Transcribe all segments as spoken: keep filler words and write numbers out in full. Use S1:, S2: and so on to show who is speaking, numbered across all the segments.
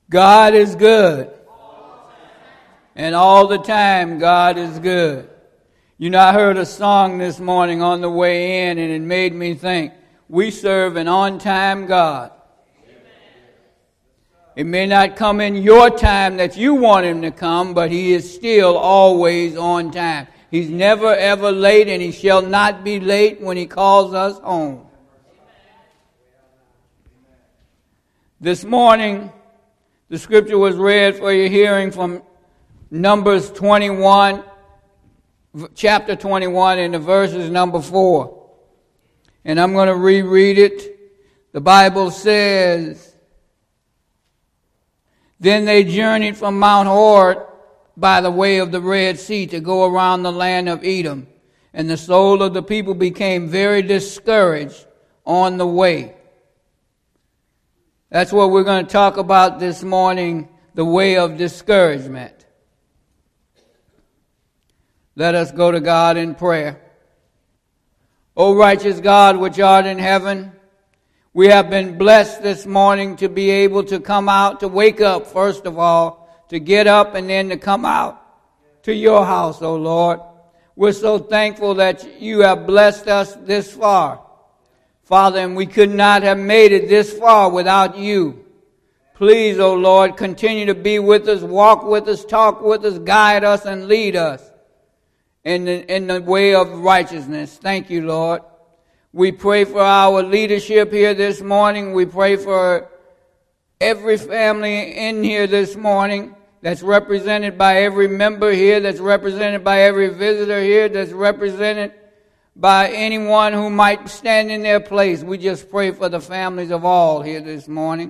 S1: God is good. And all the time, God is good. You know, I heard a song this morning on the way in, and it made me think, we serve an on-time God. It may not come in your time that you want him to come, but he is still always on time. He's never ever late, and he shall not be late when he calls us home. This morning, the scripture was read for your hearing from Numbers twenty-one, chapter twenty-one, and the verse is number four. And I'm going to reread it. The Bible says, "Then they journeyed from Mount Hor by the way of the Red Sea to go around the land of Edom. And the soul of the people became very discouraged on the way." That's what we're going to talk about this morning, the way of discouragement. Let us go to God in prayer. O righteous God, which art in heaven, we have been blessed this morning to be able to come out, to wake up, first of all, to get up and then to come out to your house, O Lord. We're so thankful that you have blessed us this far, Father, and we could not have made it this far without you. Please, O Lord, continue to be with us, walk with us, talk with us, guide us, and lead us in the, in the way of righteousness. Thank you, Lord. We pray for our leadership here this morning. We pray for every family in here this morning that's represented by every member here, that's represented by every visitor here, that's represented by anyone who might stand in their place. We just pray for the families of all here this morning.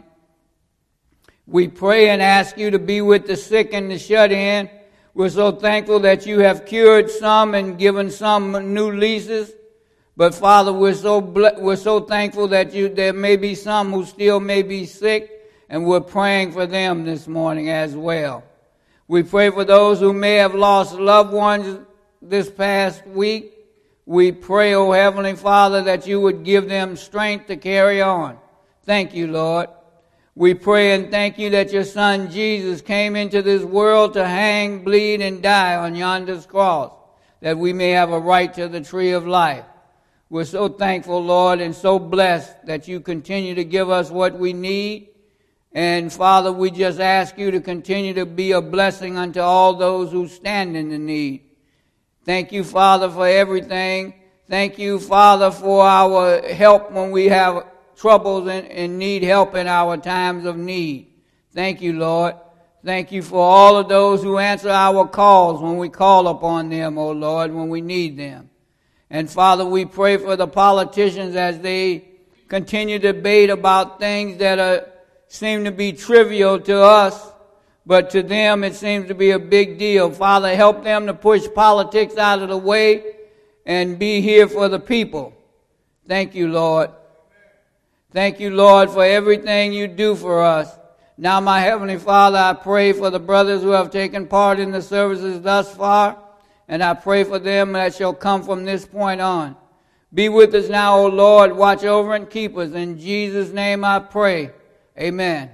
S1: We pray and ask you to be with the sick and the shut in. We're so thankful that you have cured some and given some new leases. But Father, we're so ble- we're so thankful that you there may be some who still may be sick, and we're praying for them this morning as well. We pray for those who may have lost loved ones this past week. We pray, O Heavenly Father, that you would give them strength to carry on. Thank you, Lord. We pray and thank you that your Son Jesus came into this world to hang, bleed, and die on yonder's cross, that we may have a right to the tree of life. We're so thankful, Lord, and so blessed that you continue to give us what we need. And Father, we just ask you to continue to be a blessing unto all those who stand in the need. Thank you, Father, for everything. Thank you, Father, for our help when we have troubles and, and need help in our times of need. Thank you, Lord. Thank you for all of those who answer our calls when we call upon them, O Lord, when we need them. And Father, we pray for the politicians as they continue to debate about things that are, seem to be trivial to us, but to them it seems to be a big deal. Father, help them to push politics out of the way and be here for the people. Thank you, Lord. Thank you, Lord, for everything you do for us. Now, my Heavenly Father, I pray for the brothers who have taken part in the services thus far, and I pray for them that shall come from this point on. Be with us now, O Lord. Watch over and keep us. In Jesus' name I pray. Amen.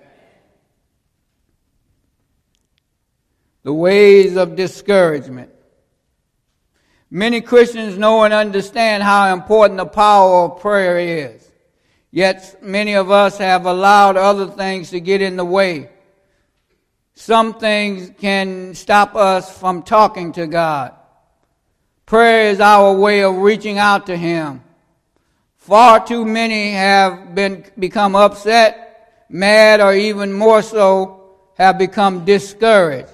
S1: The ways of discouragement. Many Christians know and understand how important the power of prayer is. Yet many of us have allowed other things to get in the way. Some things can stop us from talking to God. Prayer is our way of reaching out to Him. Far too many have been become upset, mad, or even more so, have become discouraged.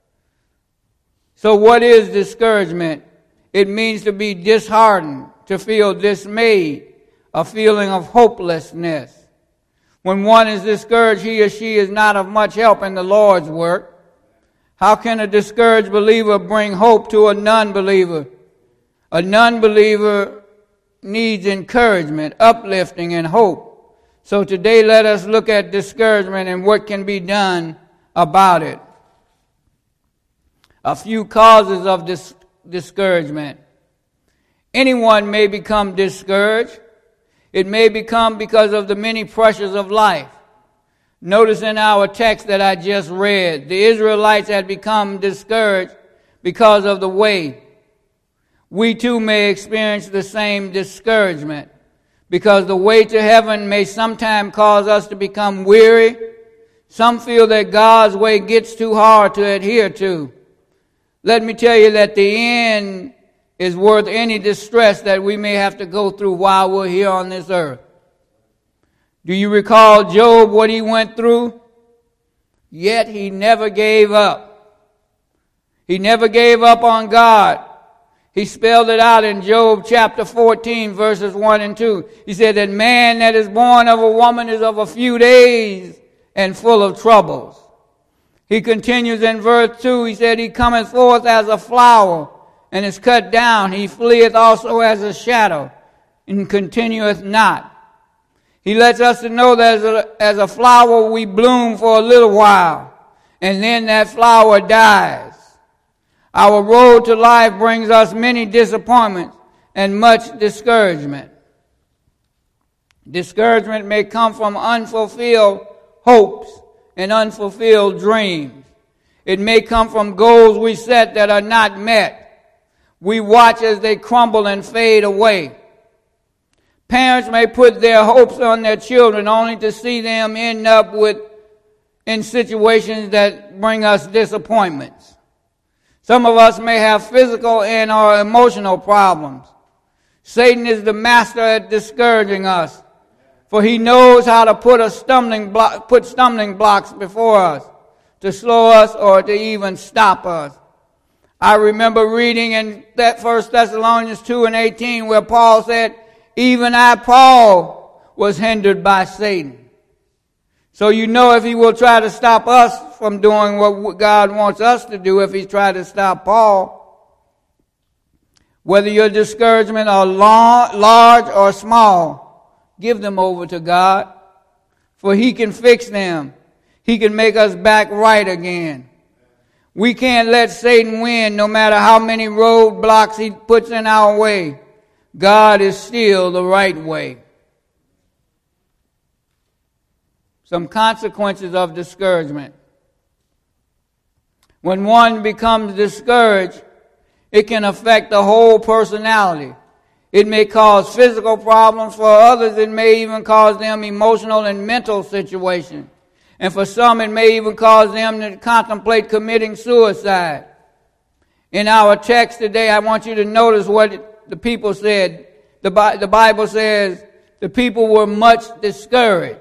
S1: So what is discouragement? It means to be disheartened, to feel dismayed, a feeling of hopelessness. When one is discouraged, he or she is not of much help in the Lord's work. How can a discouraged believer bring hope to a non-believer? A non-believer needs encouragement, uplifting, and hope. So today let us look at discouragement and what can be done about it. A few causes of dis- discouragement. Anyone may become discouraged. It may become because of the many pressures of life. Notice in our text that I just read, the Israelites had become discouraged because of the way. We too may experience the same discouragement because the way to heaven may sometimes cause us to become weary. Some feel that God's way gets too hard to adhere to. Let me tell you that the end is worth any distress that we may have to go through while we're here on this earth. Do you recall Job, what he went through? Yet he never gave up. He never gave up on God. He spelled it out in Job chapter fourteen, verses one and two. He said that man that is born of a woman is of a few days and full of troubles. He continues in verse two. He said, he cometh forth as a flower and is cut down. He fleeth also as a shadow and continueth not. He lets us to know that as a, as a flower we bloom for a little while, and then that flower dies. Our road to life brings us many disappointments and much discouragement. Discouragement may come from unfulfilled hopes and unfulfilled dreams. It may come from goals we set that are not met. We watch as they crumble and fade away. Parents may put their hopes on their children only to see them end up with in situations that bring us disappointments. Some of us may have physical and or emotional problems. Satan is the master at discouraging us, for he knows how to put a stumbling block, put stumbling blocks before us to slow us or to even stop us. I remember reading in that First Thessalonians two and eighteen where Paul said, even I, Paul, was hindered by Satan. So you know if he will try to stop us from doing what God wants us to do, if he tried to stop Paul, whether your discouragement are long, large or small, give them over to God, for he can fix them. He can make us back right again. We can't let Satan win no matter how many roadblocks he puts in our way. God is still the right way. Some consequences of discouragement. When one becomes discouraged, it can affect the whole personality. It may cause physical problems. For others, it may even cause them emotional and mental situations. And for some, it may even cause them to contemplate committing suicide. In our text today, I want you to notice what the people said. The, the Bible says the people were much discouraged.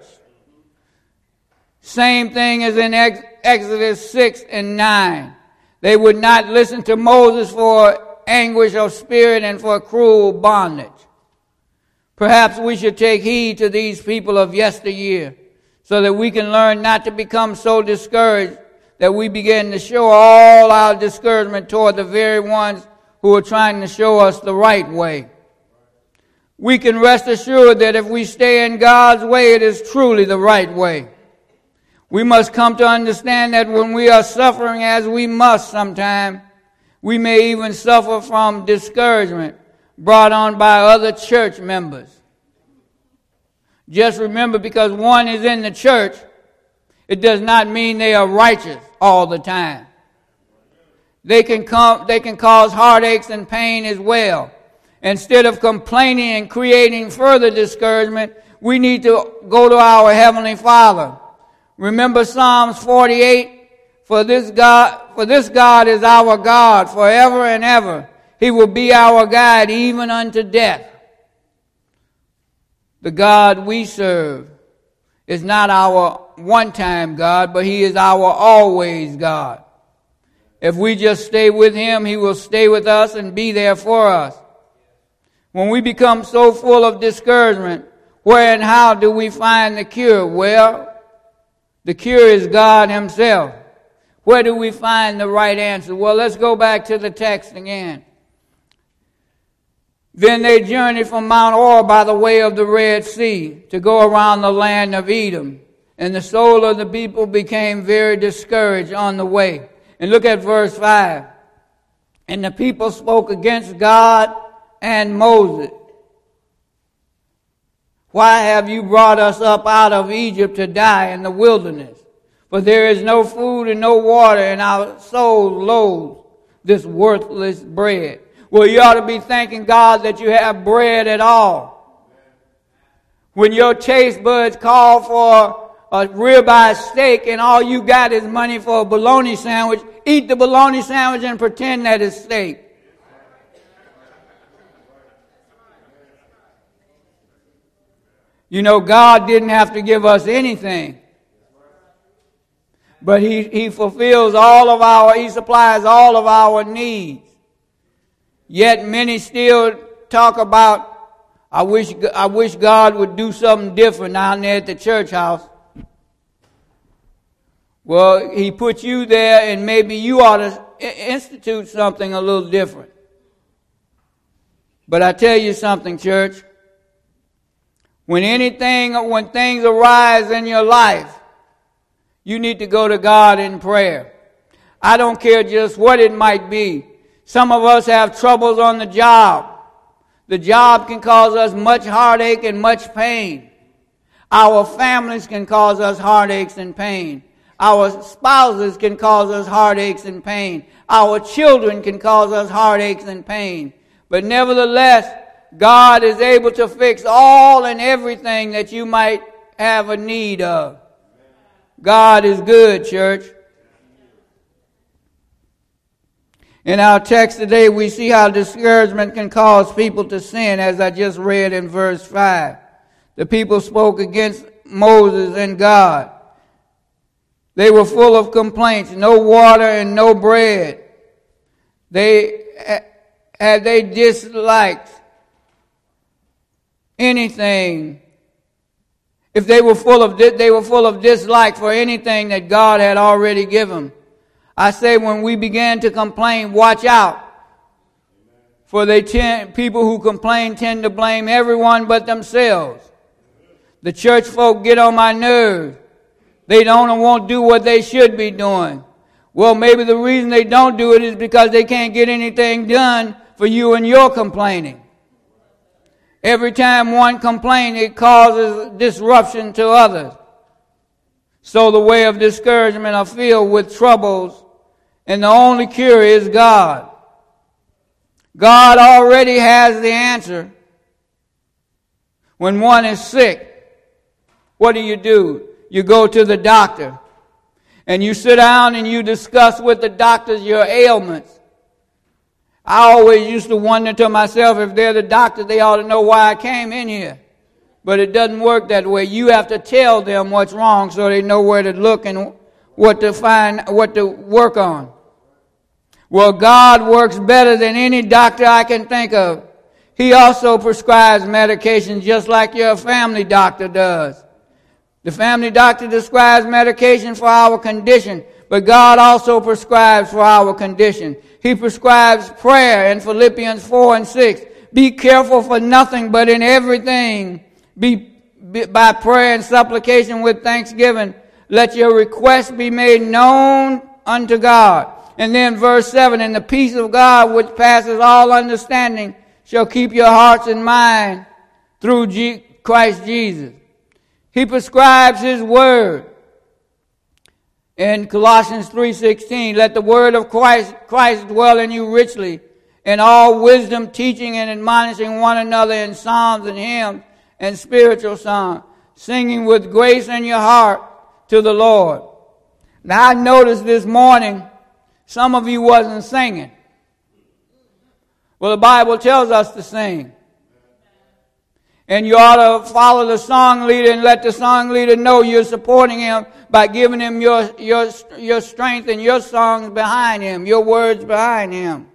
S1: Same thing as in Exodus six and nine. They would not listen to Moses for anguish of spirit and for cruel bondage. Perhaps we should take heed to these people of yesteryear so that we can learn not to become so discouraged that we begin to show all our discouragement toward the very ones who are trying to show us the right way. We can rest assured that if we stay in God's way, it is truly the right way. We must come to understand that when we are suffering, as we must sometime, we may even suffer from discouragement brought on by other church members. Just remember, because one is in the church, it does not mean they are righteous all the time. They can come, they can cause heartaches and pain as well. Instead of complaining and creating further discouragement, we need to go to our Heavenly Father. Remember Psalms forty-eight, for this God, for this God is our God forever and ever. He will be our guide even unto death. The God we serve is not our one-time God, but he is our always God. If we just stay with him, he will stay with us and be there for us. When we become so full of discouragement, where and how do we find the cure? Well, the cure is God himself. Where do we find the right answer? Well, let's go back to the text again. Then they journeyed from Mount Or by the way of the Red Sea to go around the land of Edom. And the soul of the people became very discouraged on the way. And look at verse five. And the people spoke against God and Moses. Why have you brought us up out of Egypt to die in the wilderness? For there is no food and no water, and our soul loathes this worthless bread. Well, you ought to be thanking God that you have bread at all. When your taste buds call for a ribeye steak and all you got is money for a bologna sandwich, eat the bologna sandwich and pretend that it's steak. You know, God didn't have to give us anything. But he, he fulfills all of our, he supplies all of our needs. Yet many still talk about, I wish, I wish God would do something different down there at the church house. Well, he put you there and maybe you ought to institute something a little different. But I tell you something, church. When anything, when things arise in your life, you need to go to God in prayer. I don't care just what it might be. Some of us have troubles on the job. The job can cause us much heartache and much pain. Our families can cause us heartaches and pain. Our spouses can cause us heartaches and pain. Our children can cause us heartaches and pain. But nevertheless, God is able to fix all and everything that you might have a need of. God is good, church. In our text today, we see how discouragement can cause people to sin, as I just read in verse five. The people spoke against Moses and God. They were full of complaints, no water and no bread. They had they disliked anything. If they were full of they were full of dislike for anything that God had already given. I say when we begin to complain, watch out. For they tend, people who complain tend to blame everyone but themselves. The church folk get on my nerves. They don't and won't do what they should be doing. Well, maybe the reason they don't do it is because they can't get anything done for you and your complaining. Every time one complains, it causes disruption to others. So the way of discouragement are filled with troubles, and the only cure is God. God already has the answer. When one is sick, what do you do? You go to the doctor, and you sit down and you discuss with the doctors your ailments. I always used to wonder to myself, if they're the doctor, they ought to know why I came in here. But it doesn't work that way. You have to tell them what's wrong so they know where to look and what to find, what to work on. Well, God works better than any doctor I can think of. He also prescribes medication just like your family doctor does. The family doctor prescribes medication for our condition, but God also prescribes for our condition. He prescribes prayer in Philippians four and six. Be careful for nothing, but in everything, be, be by prayer and supplication with thanksgiving, let your requests be made known unto God. And then verse seven, and the peace of God which passes all understanding shall keep your hearts and mind through G- Christ Jesus. He prescribes His word. In Colossians three sixteen, let the word of Christ, Christ dwell in you richly, in all wisdom, teaching and admonishing one another in psalms and hymns and spiritual songs, singing with grace in your heart to the Lord. Now I noticed this morning, some of you wasn't singing. Well, the Bible tells us to sing. And you ought to follow the song leader and let the song leader know you're supporting him by giving him your, your, your strength and your songs behind him, your words behind him.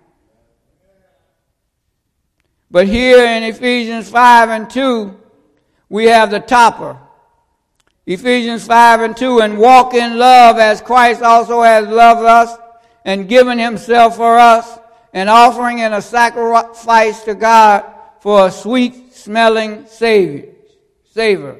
S1: But here in Ephesians five and two, we have the topper. Ephesians five and two, and walk in love as Christ also has loved us and given himself for us, an offering and a sacrifice to God for a sweet smelling savior, savor.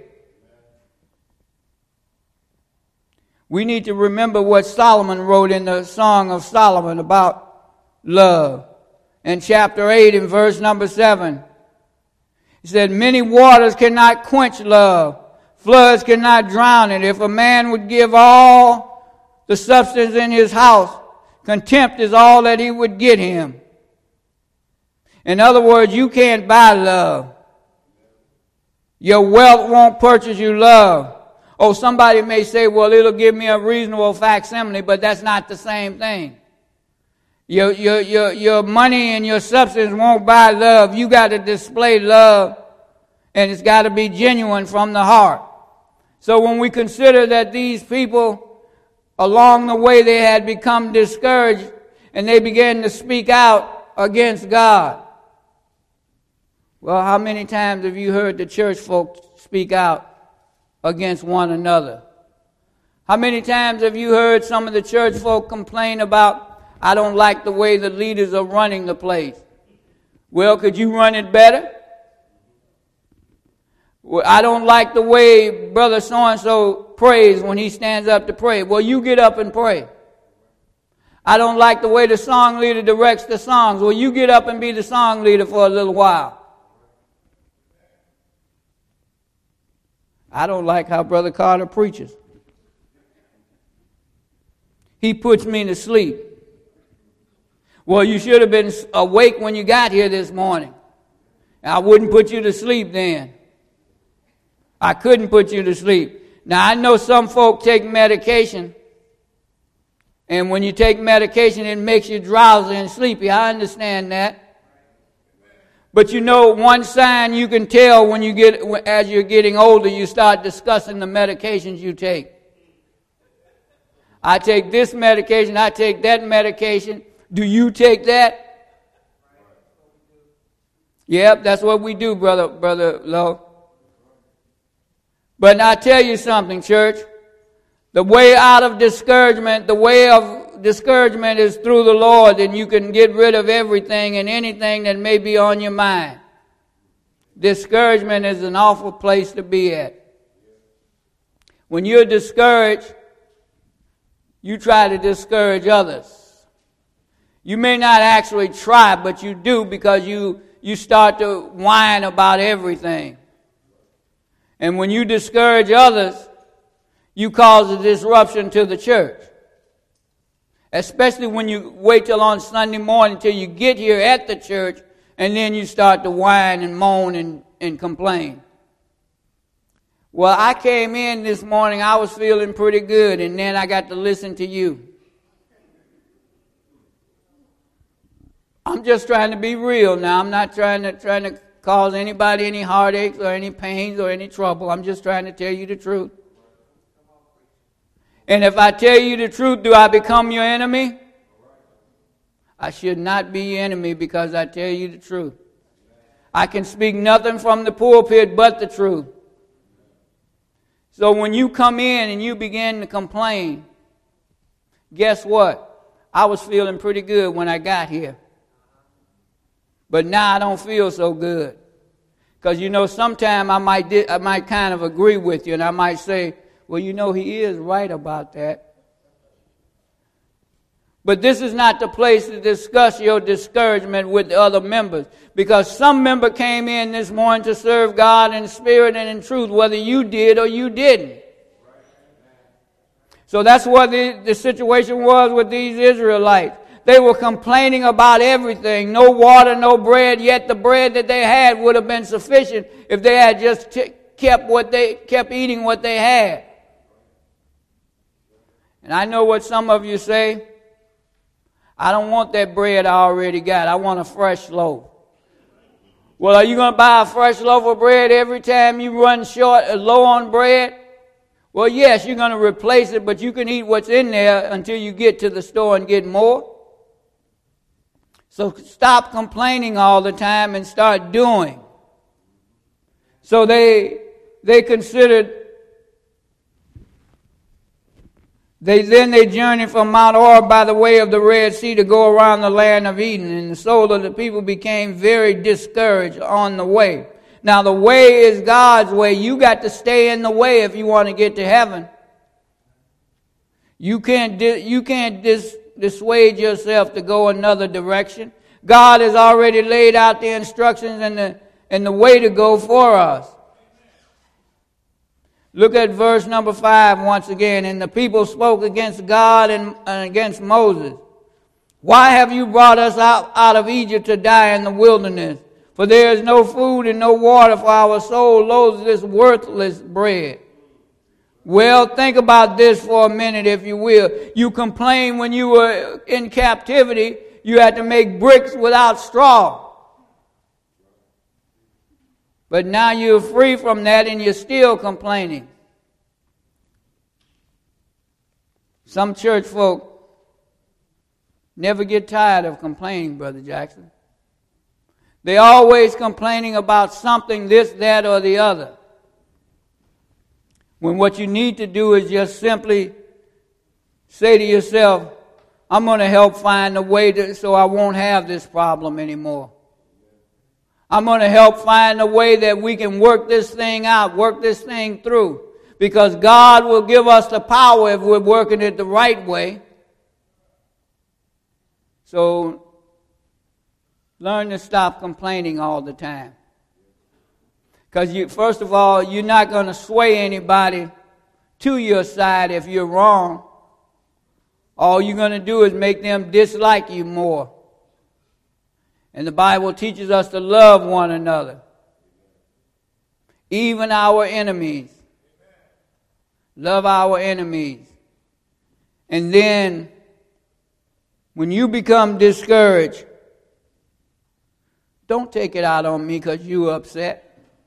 S1: We need to remember what Solomon wrote in the Song of Solomon about love. In chapter eight, in verse number seven, He said, many waters cannot quench love. Floods cannot drown it. If a man would give all the substance in his house, contempt is all that he would get him. In other words, you can't buy love. Your wealth won't purchase you love. Oh, somebody may say, well, it'll give me a reasonable facsimile, but that's not the same thing. Your, your, your, your money and your substance won't buy love. You got to display love, and it's got to be genuine from the heart. So when we consider that these people, along the way, they had become discouraged, and they began to speak out against God. Well, how many times have you heard the church folk speak out against one another? How many times have you heard some of the church folk complain about, I don't like the way the leaders are running the place? Well, could you run it better? Well, I don't like the way brother so-and-so prays when he stands up to pray. Well, you get up and pray. I don't like the way the song leader directs the songs. Well, you get up and be the song leader for a little while. I don't like how Brother Carter preaches. He puts me to sleep. Well, you should have been awake when you got here this morning. I wouldn't put you to sleep then. I couldn't put you to sleep. Now, I know some folk take medication, and when you take medication, it makes you drowsy and sleepy. I understand that. But you know, one sign you can tell when you get, as you're getting older, you start discussing the medications you take. I take this medication, I take that medication. Do you take that? Yep, that's what we do, brother, brother Lowe. But I tell you something, church. The way out of discouragement, the way of discouragement is through the Lord, and you can get rid of everything and anything that may be on your mind. Discouragement is an awful place to be at. When you're discouraged, you try to discourage others. You may not actually try, but you do, because you, you start to whine about everything. And when you discourage others, you cause a disruption to the church. Especially when you wait till on Sunday morning till you get here at the church, and then you start to whine and moan and, and complain. Well, I came in this morning, I was feeling pretty good, and then I got to listen to you. I'm just trying to be real now. I'm not trying to trying to cause anybody any heartaches or any pains or any trouble. I'm just trying to tell you the truth. And if I tell you the truth, do I become your enemy? I should not be your enemy because I tell you the truth. I can speak nothing from the pulpit but the truth. So when you come in and you begin to complain, guess what? I was feeling pretty good when I got here. But now I don't feel so good. Because, you know, sometime I might, di- I might kind of agree with you, and I might say, well, you know, he is right about that. But this is not the place to discuss your discouragement with the other members. Because some member came in this morning to serve God in spirit and in truth, whether you did or you didn't. So that's what the, the situation was with these Israelites. They were complaining about everything. No water, no bread, yet the bread that they had would have been sufficient if they had just t- kept what they kept eating what they had. And I know what some of you say. I don't want that bread I already got. I want a fresh loaf. Well, are you going to buy a fresh loaf of bread every time you run short, uh, low on bread? Well, yes, you're going to replace it, but you can eat what's in there until you get to the store and get more. So stop complaining all the time and start doing. So they they considered, they then they journeyed from Mount Or by the way of the Red Sea to go around the land of Eden. And the soul of the people became very discouraged on the way. Now the way is God's way. You got to stay in the way if you want to get to heaven. You can't di- you can't dis- dissuade yourself to go another direction. God has already laid out the instructions and the and the way to go for us. Look at verse number five once again. And the people spoke against God and, and against Moses. Why have you brought us out, out of Egypt to die in the wilderness? For there is no food and no water, for our soul loathes this worthless bread. Well, think about this for a minute, if you will. You complained when you were in captivity, you had to make bricks without straw. But now you're free from that and you're still complaining. Some church folk never get tired of complaining, Brother Jackson. They're always complaining about something, this, that, or the other. When what you need to do is just simply say to yourself, I'm going to help find a way to, so I won't have this problem anymore. I'm going to help find a way that we can work this thing out, work this thing through. Because God will give us the power if we're working it the right way. So, learn to stop complaining all the time. Because you, first of all, you're not going to sway anybody to your side if you're wrong. All you're going to do is make them dislike you more. And the Bible teaches us to love one another. Even our enemies. Love our enemies. And then, when you become discouraged, don't take it out on me because you're upset.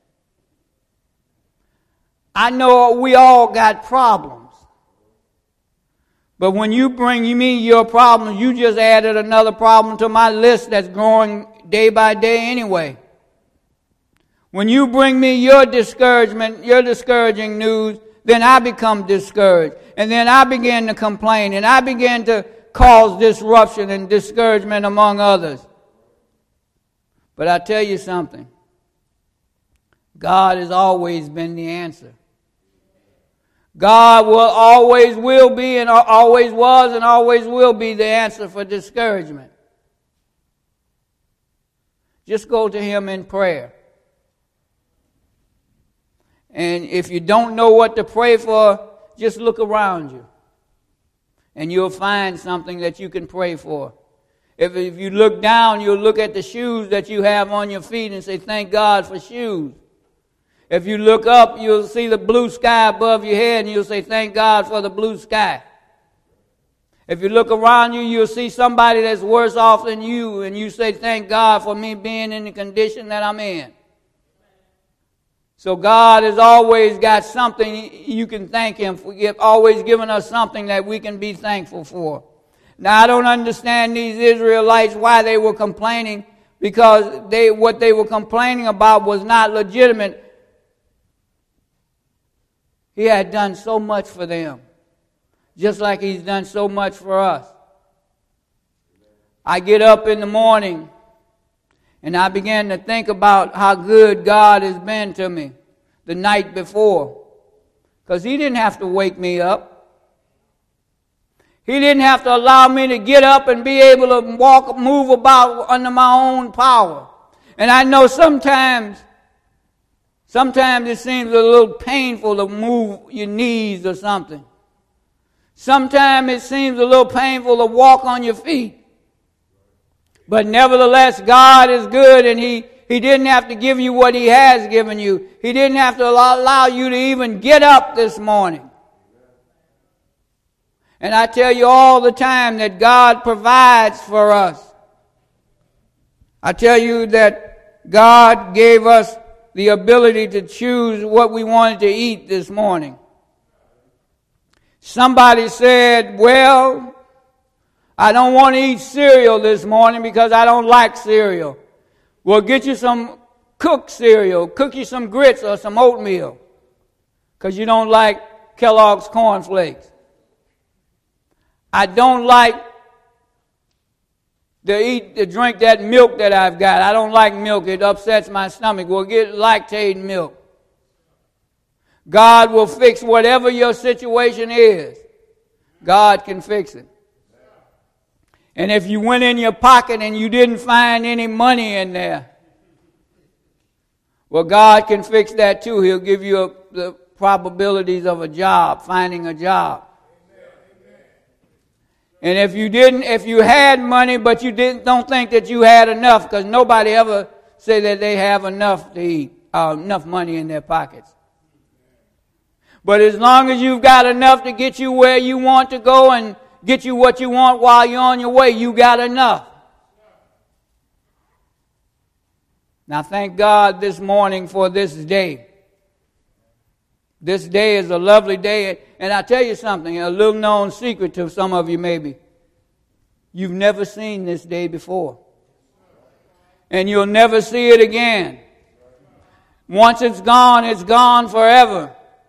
S1: I know we all got problems. But when you bring me your problems, you just added another problem to my list that's growing day by day anyway. When you bring me your discouragement, your discouraging news, then I become discouraged. And then I begin to complain. And I begin to cause disruption and discouragement among others. But I tell you something. God has always been the answer. God will always will be and always was and always will be the answer for discouragement. Just go to Him in prayer. And if you don't know what to pray for, just look around you. And you'll find something that you can pray for. If, if you look down, you'll look at the shoes that you have on your feet and say, thank God for shoes. If you look up, you'll see the blue sky above your head and you'll say, thank God for the blue sky. If you look around you, you'll see somebody that's worse off than you and you say, thank God for me being in the condition that I'm in. So God has always got something you can thank Him for, always given us something that we can be thankful for. Now, I don't understand these Israelites, why they were complaining, because they what they were complaining about was not legitimate. He had done so much for them, just like He's done so much for us. I get up in the morning and I began to think about how good God has been to me the night before. Because He didn't have to wake me up. He didn't have to allow me to get up and be able to walk, move about under my own power. And I know sometimes, sometimes it seems a little painful to move your knees or something. Sometimes it seems a little painful to walk on your feet. But nevertheless, God is good, and He, He didn't have to give you what He has given you. He didn't have to allow, allow you to even get up this morning. And I tell you all the time that God provides for us. I tell you that God gave us the ability to choose what we wanted to eat this morning. Somebody said, well, I don't want to eat cereal this morning because I don't like cereal. Well, get you some cooked cereal. Cook you some grits or some oatmeal because you don't like Kellogg's Corn Flakes. I don't like to eat, to drink that milk that I've got. I don't like milk. It upsets my stomach. Well, get Lactaid milk. God will fix whatever your situation is. God can fix it. And if you went in your pocket and you didn't find any money in there, Well, God can fix that too. He'll give you a, the probabilities of a job, finding a job. And if you didn't, if you had money, but you didn't, don't think that you had enough, because nobody ever say that they have enough to eat, uh, enough money in their pockets. But as long as you've got enough to get you where you want to go and get you what you want while you're on your way, you got enough. Now thank God this morning for this day. This day is a lovely day. And I'll tell you something, a little known secret to some of you maybe. You've never seen this day before. And you'll never see it again. Once it's gone, it's gone forever.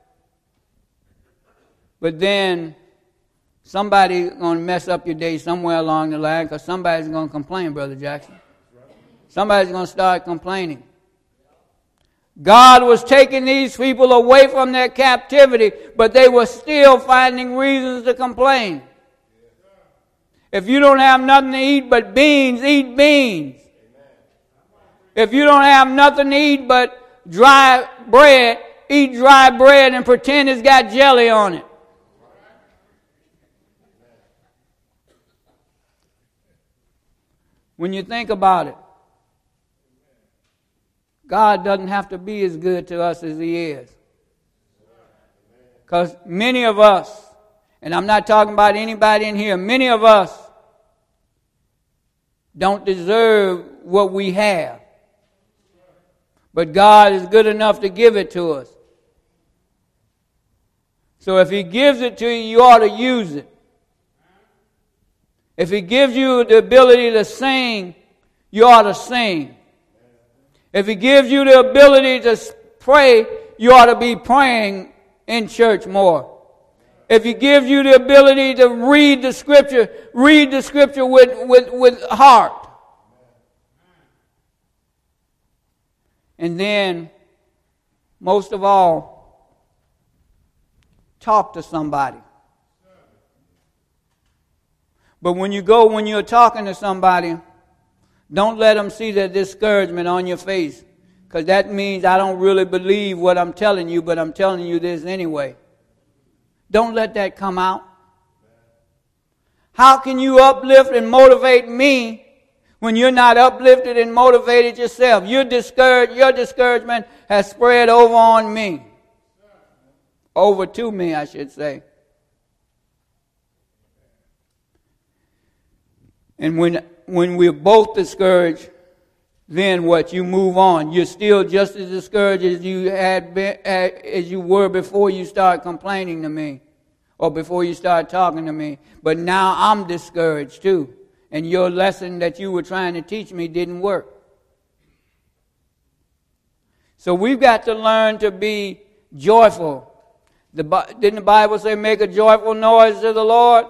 S1: But then somebody's going to mess up your day somewhere along the line, because somebody's going to complain, Brother Jackson. Somebody's going to start complaining. God was taking these people away from their captivity, but they were still finding reasons to complain. If you don't have nothing to eat but beans, eat beans. If you don't have nothing to eat but dry bread, eat dry bread and pretend it's got jelly on it. When you think about it, God doesn't have to be as good to us as He is. Because many of us, and I'm not talking about anybody in here, many of us don't deserve what we have. But God is good enough to give it to us. So if He gives it to you, you ought to use it. If He gives you the ability to sing, you ought to sing. If He gives you the ability to pray, you ought to be praying in church more. If He gives you the ability to read the Scripture, read the Scripture with, with, with heart. And then, most of all, talk to somebody. But when you go, when you're talking to somebody, don't let them see the discouragement on your face. Because that means I don't really believe what I'm telling you, but I'm telling you this anyway. Don't let that come out. How can you uplift and motivate me when you're not uplifted and motivated yourself? You're discouraged, your discouragement has spread over on me. Over to me, I should say. And when when we're both discouraged, then what? You move on. You're still just as discouraged as you had been, as you were before you started complaining to me, or before you started talking to me. But now I'm discouraged too, and your lesson that you were trying to teach me didn't work. So we've got to learn to be joyful. The, didn't the Bible say, "Make a joyful noise to the Lord"?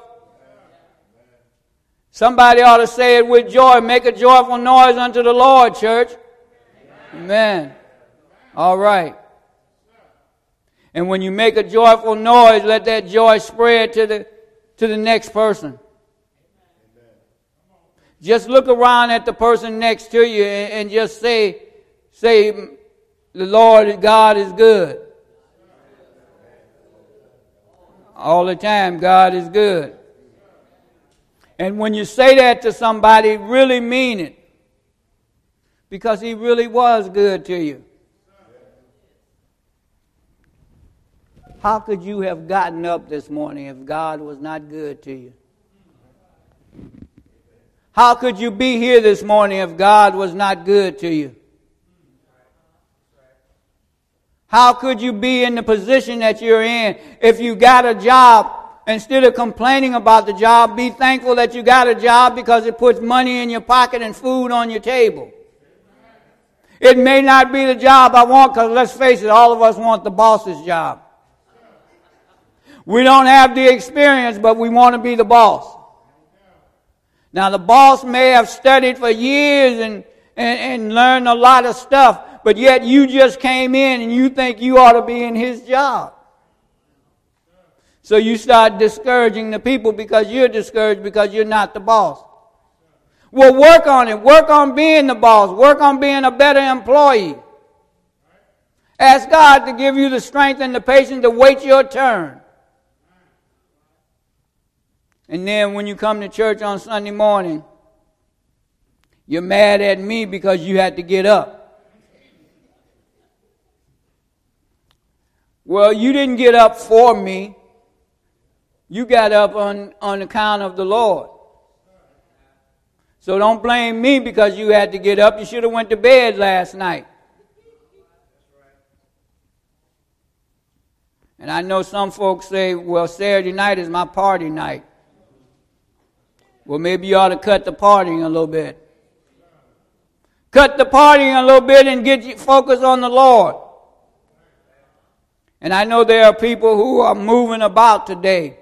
S1: Somebody ought to say it with joy. Make a joyful noise unto the Lord, church. Amen. Amen. All right. And when you make a joyful noise, let that joy spread to the to the next person. Amen. Just look around at the person next to you and, and just say, say, the Lord God is good. All the time, God is good. And when you say that to somebody, really mean it. Because He really was good to you. How could you have gotten up this morning if God was not good to you? How could you be here this morning if God was not good to you? How could you be in the position that you're in if you got a job? Instead of complaining about the job, be thankful that you got a job, because it puts money in your pocket and food on your table. It may not be the job I want, because let's face it, all of us want the boss's job. We don't have the experience, but we want to be the boss. Now, the boss may have studied for years and, and, and learned a lot of stuff, but yet you just came in and you think you ought to be in his job. So you start discouraging the people because you're discouraged because you're not the boss. Well, work on it. Work on being the boss. Work on being a better employee. Ask God to give you the strength and the patience to wait your turn. And then when you come to church on Sunday morning, you're mad at me because you had to get up. Well, you didn't get up for me. You got up on, on account of the Lord. So don't blame me because you had to get up. You should have went to bed last night. And I know some folks say, well, Saturday night is my party night. Well, maybe you ought to cut the partying a little bit. Cut the partying a little bit and get you focused on the Lord. And I know there are people who are moving about today.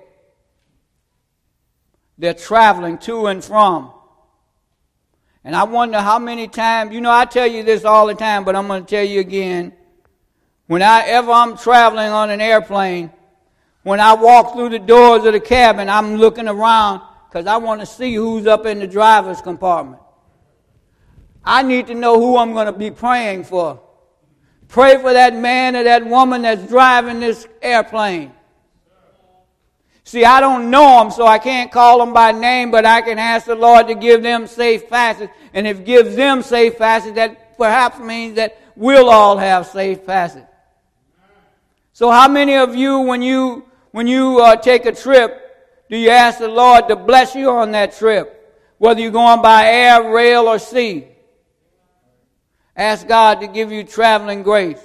S1: They're traveling to and from. And I wonder how many times, you know, I tell you this all the time, but I'm going to tell you again. Whenever I'm traveling on an airplane, when I walk through the doors of the cabin, I'm looking around because I want to see who's up in the driver's compartment. I need to know who I'm going to be praying for. Pray for that man or that woman that's driving this airplane. See, I don't know them, so I can't call them by name, but I can ask the Lord to give them safe passage. And if it gives them safe passage, that perhaps means that we'll all have safe passage. So how many of you, when you when you uh, take a trip, do you ask the Lord to bless you on that trip? Whether you're going by air, rail, or sea. Ask God to give you traveling grace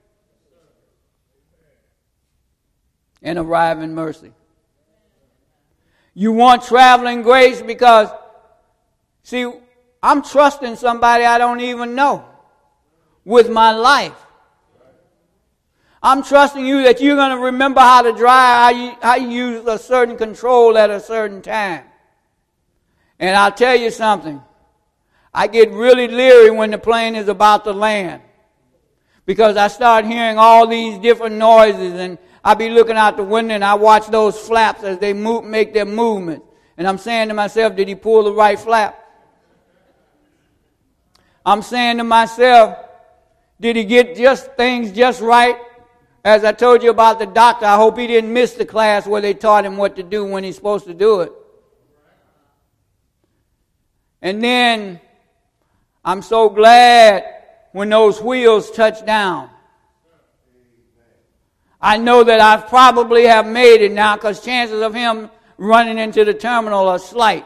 S1: and arriving mercy. You want traveling grace because, see, I'm trusting somebody I don't even know with my life. I'm trusting you that you're going to remember how to drive, how you, how you use a certain control at a certain time. And I'll tell you something. I get really leery when the plane is about to land because I start hearing all these different noises, and I be looking out the window and I watch those flaps as they move, make their movement. And I'm saying to myself, did he pull the right flap? I'm saying to myself, did he get just things just right? As I told you about the doctor, I hope he didn't miss the class where they taught him what to do when he's supposed to do it. And then I'm so glad when those wheels touch down. I know that I probably have made it now because chances of him running into the terminal are slight.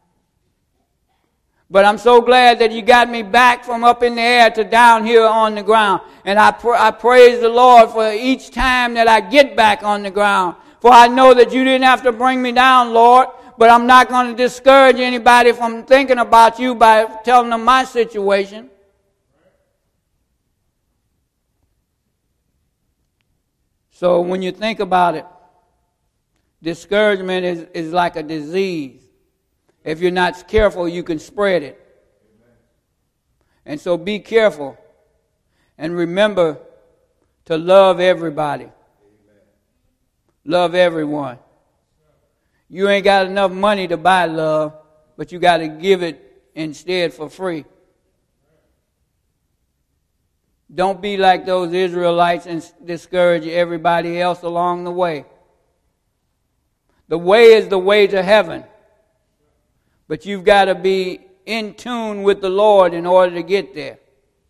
S1: But I'm so glad that you got me back from up in the air to down here on the ground. And I, pr- I praise the Lord for each time that I get back on the ground. For I know that you didn't have to bring me down, Lord. But I'm not going to discourage anybody from thinking about you by telling them my situation. So when you think about it, discouragement is, is like a disease. If you're not careful, you can spread it. And so be careful. And remember to love everybody. Love everyone. You ain't got enough money to buy love, but you got to give it instead for free. Don't be like those Israelites and discourage everybody else along the way. The way is the way to heaven. But you've got to be in tune with the Lord in order to get there.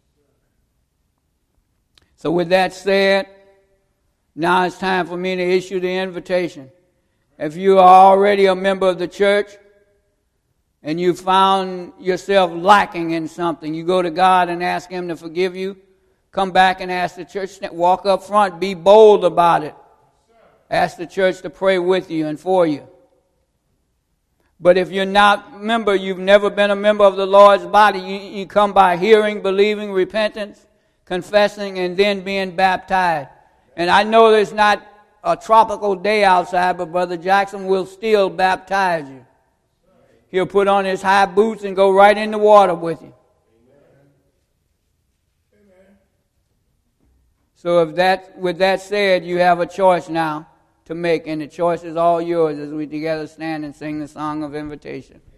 S1: So with that said, now it's time for me to issue the invitation. If you are already a member of the church and you found yourself lacking in something, you go to God and ask Him to forgive you. Come back and ask the church, walk up front, be bold about it. Ask the church to pray with you and for you. But if you're not a member, you've never been a member of the Lord's body, you, you come by hearing, believing, repentance, confessing, and then being baptized. And I know there's not a tropical day outside, but Brother Jackson will still baptize you. He'll put on his high boots and go right in the water with you. So if that, with that said, you have a choice now to make, and the choice is all yours as we together stand and sing the song of invitation.